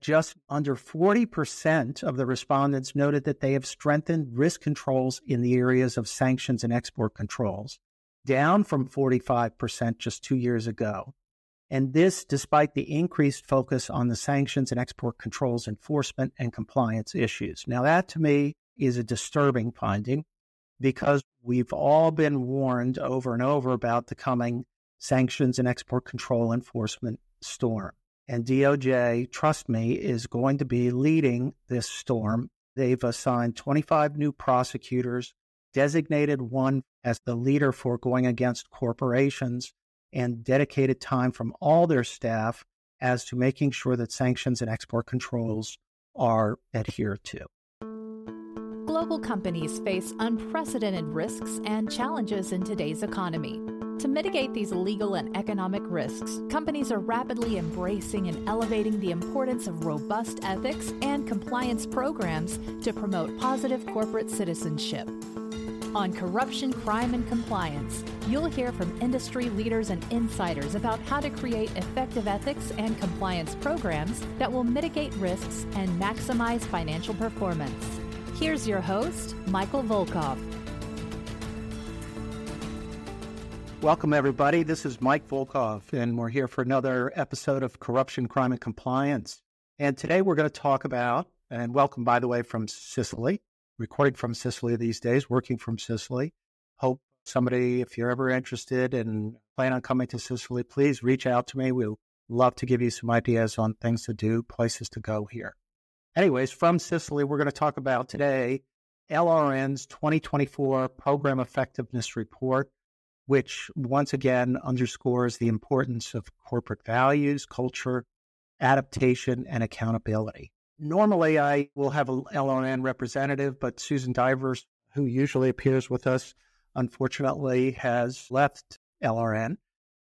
just under 40% of the respondents noted that they have strengthened risk controls in the areas of sanctions and export controls, down from 45% just 2 years ago. And this despite the increased focus on the sanctions and export controls enforcement and compliance issues. Now, that to me is a disturbing finding because we've all been warned over and over about the coming sanctions and export control enforcement storm. And DOJ, trust me, is going to be leading this storm. They've assigned 25 new prosecutors, designated one as the leader for going against corporations, and dedicated time from all their staff as to making sure that sanctions and export controls are adhered to. Global companies face unprecedented risks and challenges in today's economy. To mitigate these legal and economic risks, companies are rapidly embracing and elevating the importance of robust ethics and compliance programs to promote positive corporate citizenship. On Corruption, Crime, and Compliance, you'll hear from industry leaders and insiders about how to create effective ethics and compliance programs that will mitigate risks and maximize financial performance. Here's your host, Michael Volkov. Welcome, everybody. This is Mike Volkov, and we're here for another episode of Corruption, Crime, and Compliance. And today we're going to talk about, and welcome, by the way, from Sicily, recording from Sicily these days, working from Sicily. Hope somebody, if you're ever interested and plan on coming to Sicily, please reach out to me. We'll love to give you some ideas on things to do, places to go here. Anyways, from Sicily, we're going to talk about today LRN's 2024 Program Effectiveness Report, which once again underscores the importance of corporate values, culture, adaptation, and accountability. Normally, I will have an LRN representative, but Susan Divers, who usually appears with us, unfortunately has left LRN.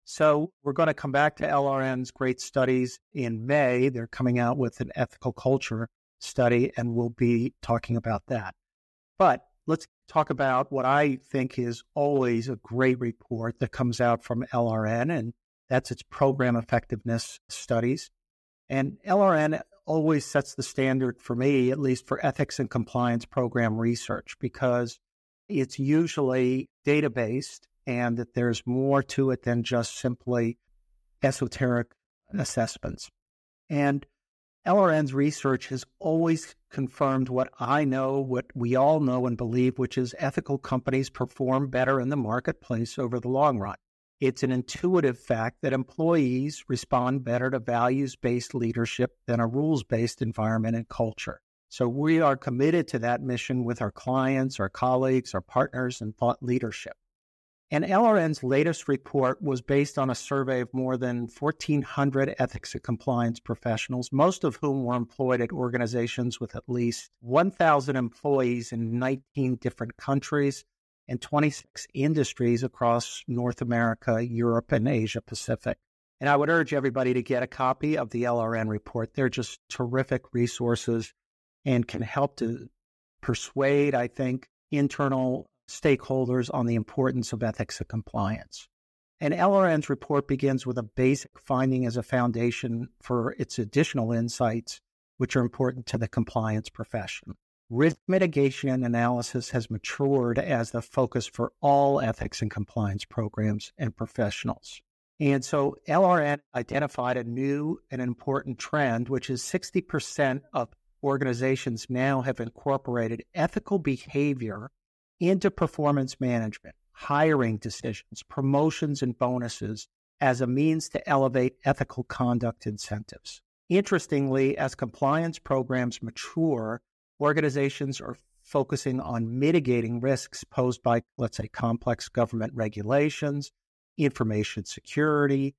So we're going to come back to LRN's great studies in May. They're coming out with an ethical culture study, and we'll be talking about that. But let's talk about what I think is always a great report that comes out from LRN, and that's its program effectiveness studies. And LRN always sets the standard for me, at least for ethics and compliance program research, because it's usually data-based and that there's more to it than just simply esoteric assessments. And LRN's research has always confirmed what I know, what we all know and believe, which is ethical companies perform better in the marketplace over the long run. It's an intuitive fact that employees respond better to values-based leadership than a rules-based environment and culture. So we are committed to that mission with our clients, our colleagues, our partners, and thought leadership. And LRN's latest report was based on a survey of more than 1,400 ethics and compliance professionals, most of whom were employed at organizations with at least 1,000 employees in 19 different countries and 26 industries across North America, Europe, and Asia Pacific. And I would urge everybody to get a copy of the LRN report. They're just terrific resources and can help to persuade, I think, internal stakeholders on the importance of ethics and compliance. And LRN's report begins with a basic finding as a foundation for its additional insights, which are important to the compliance profession. Risk mitigation and analysis has matured as the focus for all ethics and compliance programs and professionals. And so LRN identified a new and important trend, which is 60% of organizations now have incorporated ethical behavior into performance management, hiring decisions, promotions, and bonuses as a means to elevate ethical conduct incentives. Interestingly, as compliance programs mature, organizations are focusing on mitigating risks posed by, let's say, complex government regulations, information security,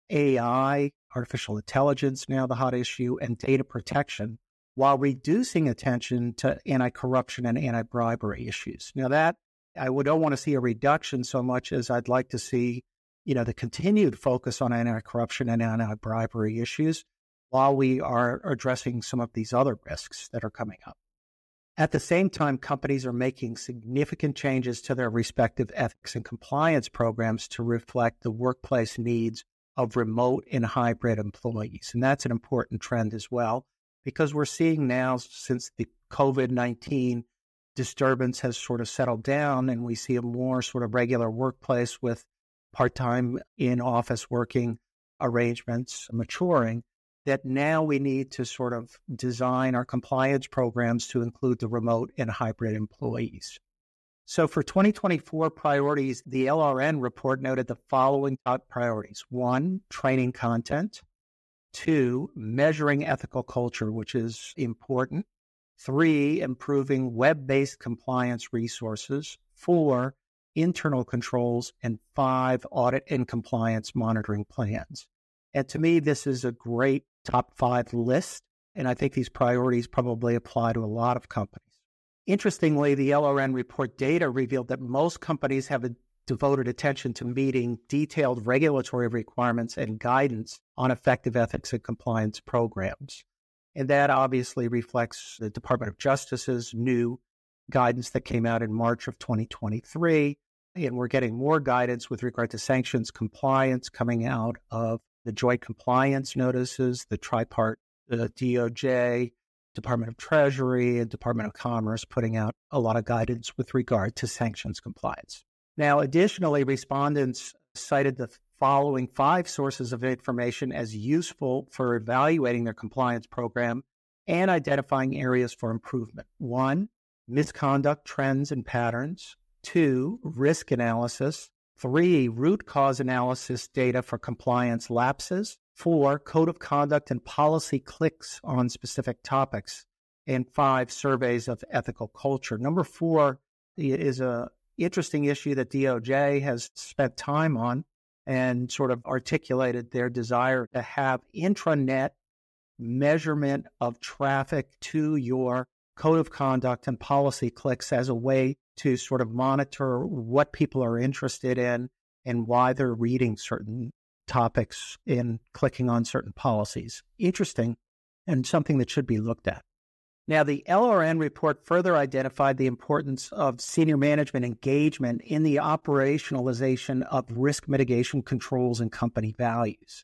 AI, artificial intelligence, now the hot issue, and data protection, while reducing attention to anti-corruption and anti-bribery issues. Now that, I don't want to see a reduction so much as I'd like to see, the continued focus on anti-corruption and anti-bribery issues while we are addressing some of these other risks that are coming up. At the same time, companies are making significant changes to their respective ethics and compliance programs to reflect the workplace needs of remote and hybrid employees. And that's an important trend as well, because we're seeing now, since the COVID-19 disturbance has sort of settled down and we see a more sort of regular workplace with part-time in-office working arrangements maturing, that now we need to sort of design our compliance programs to include the remote and hybrid employees. So for 2024 priorities, the LRN report noted the following top priorities. 1, training content. 2, measuring ethical culture, which is important. 3, improving web-based compliance resources. 4, internal controls. And 5, audit and compliance monitoring plans. And to me, this is a great top 5 list, and I think these priorities probably apply to a lot of companies. Interestingly, the LRN report data revealed that most companies have devoted attention to meeting detailed regulatory requirements and guidance on effective ethics and compliance programs. And that obviously reflects the Department of Justice's new guidance that came out in March of 2023. And we're getting more guidance with regard to sanctions compliance coming out of the joint compliance notices, the tripart, the DOJ, Department of Treasury, and Department of Commerce putting out a lot of guidance with regard to sanctions compliance. Now, additionally, respondents cited the following 5 sources of information as useful for evaluating their compliance program and identifying areas for improvement. 1, misconduct trends and patterns. 2, risk analysis. 3, root cause analysis data for compliance lapses. 4, code of conduct and policy clicks on specific topics. And 5, surveys of ethical culture. Number 4 is an interesting issue that DOJ has spent time on and sort of articulated their desire to have intranet measurement of traffic to your code of conduct and policy clicks as a way to sort of monitor what people are interested in and why they're reading certain topics and clicking on certain policies. Interesting, and something that should be looked at. Now, the LRN report further identified the importance of senior management engagement in the operationalization of risk mitigation controls and company values.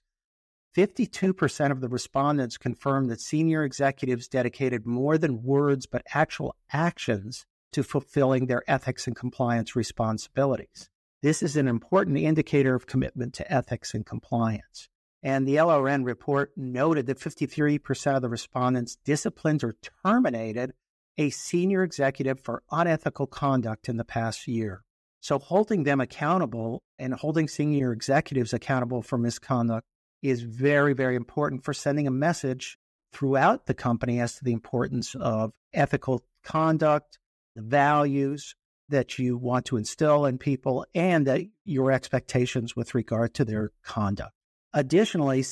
52% of the respondents confirmed that senior executives dedicated more than words but actual actions to fulfilling their ethics and compliance responsibilities. This is an important indicator of commitment to ethics and compliance. And the LRN report noted that 53% of the respondents disciplined or terminated a senior executive for unethical conduct in the past year. So holding them accountable and holding senior executives accountable for misconduct is very, very important for sending a message throughout the company as to the importance of ethical conduct, the values that you want to instill in people, and that your expectations with regard to their conduct. Additionally,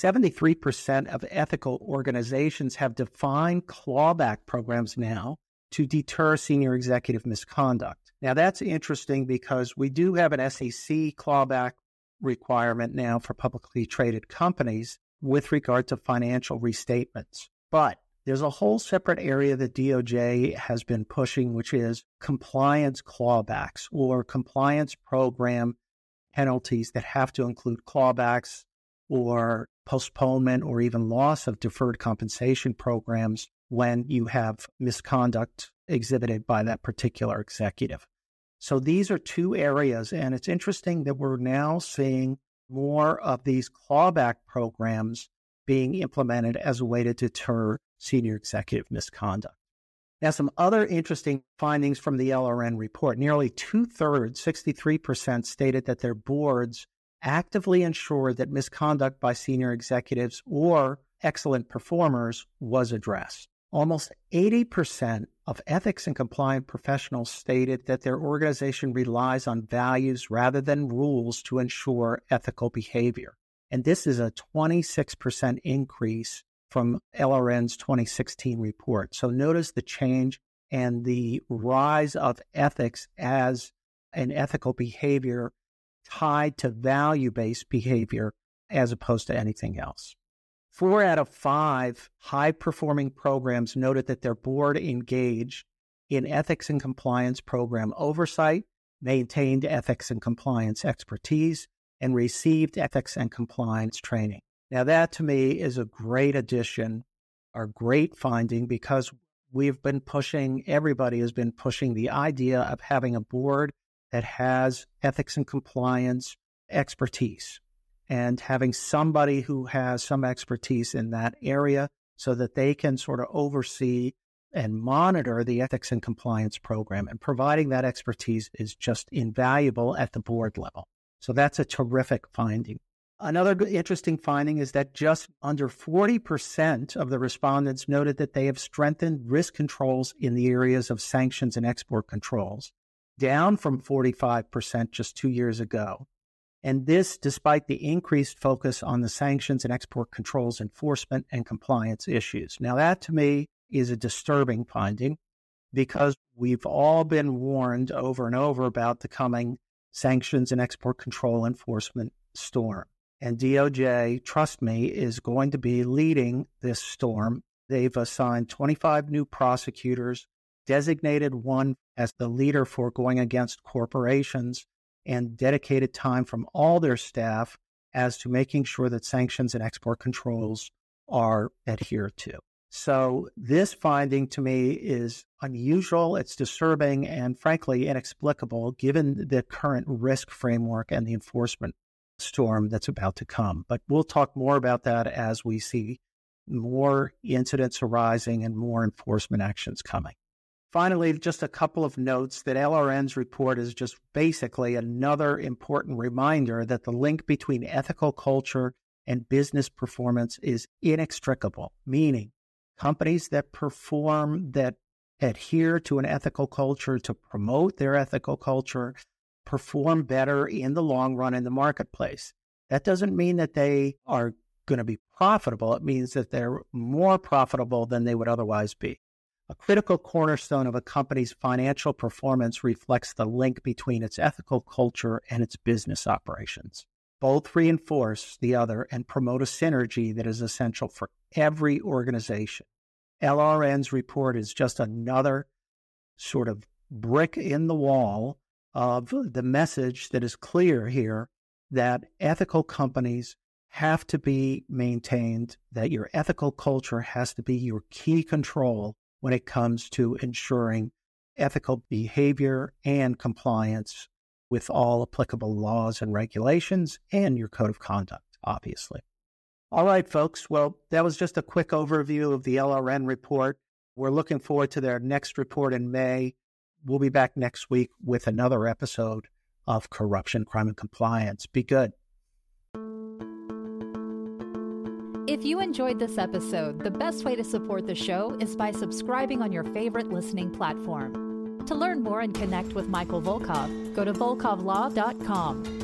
73% of ethical organizations have defined clawback programs now to deter senior executive misconduct. Now, that's interesting because we do have an SEC clawback requirement now for publicly traded companies with regard to financial restatements. But there's a whole separate area that DOJ has been pushing, which is compliance clawbacks or compliance program penalties that have to include clawbacks or postponement or even loss of deferred compensation programs when you have misconduct exhibited by that particular executive. So these are 2 areas, and it's interesting that we're now seeing more of these clawback programs being implemented as a way to deter senior executive misconduct. Now, some other interesting findings from the LRN report. Nearly 2/3, 63%, stated that their boards actively ensured that misconduct by senior executives or excellent performers was addressed. Almost 80% of ethics and compliance professionals stated that their organization relies on values rather than rules to ensure ethical behavior. And this is a 26% increase from LRN's 2016 report. So notice the change and the rise of ethics as an ethical behavior tied to value-based behavior as opposed to anything else. 4 out of 5 high-performing programs noted that their board engaged in ethics and compliance program oversight, maintained ethics and compliance expertise, and received ethics and compliance training. Now, that to me is a great addition are great finding because everybody has been pushing the idea of having a board that has ethics and compliance expertise and having somebody who has some expertise in that area so that they can sort of oversee and monitor the ethics and compliance program. And providing that expertise is just invaluable at the board level. So that's a terrific finding. Another interesting finding is that just under 40% of the respondents noted that they have strengthened risk controls in the areas of sanctions and export controls, down from 45% just 2 years ago. And this despite the increased focus on the sanctions and export controls enforcement and compliance issues. Now that to me is a disturbing finding because we've all been warned over and over about the coming sanctions and export control enforcement storm. And DOJ, trust me, is going to be leading this storm. They've assigned 25 new prosecutors, designated one as the leader for going against corporations, and dedicated time from all their staff as to making sure that sanctions and export controls are adhered to. So this finding to me is unusual, it's disturbing, and frankly inexplicable given the current risk framework and the enforcement storm that's about to come. But we'll talk more about that as we see more incidents arising and more enforcement actions coming. Finally, just a couple of notes that LRN's report is just basically another important reminder that the link between ethical culture and business performance is inextricable, meaning companies that perform, that adhere to an ethical culture, to promote their ethical culture, perform better in the long run in the marketplace. That doesn't mean that they are going to be profitable. It means that they're more profitable than they would otherwise be. A critical cornerstone of a company's financial performance reflects the link between its ethical culture and its business operations. Both reinforce the other and promote a synergy that is essential for every organization. LRN's report is just another sort of brick in the wall of the message that is clear here that ethical companies have to be maintained, that your ethical culture has to be your key control when it comes to ensuring ethical behavior and compliance with all applicable laws and regulations and your code of conduct, obviously. All right, folks. Well, that was just a quick overview of the LRN report. We're looking forward to their next report in May. We'll be back next week with another episode of Corruption, Crime, and Compliance. Be good. If you enjoyed this episode, the best way to support the show is by subscribing on your favorite listening platform. To learn more and connect with Michael Volkov, go to volkovlaw.com.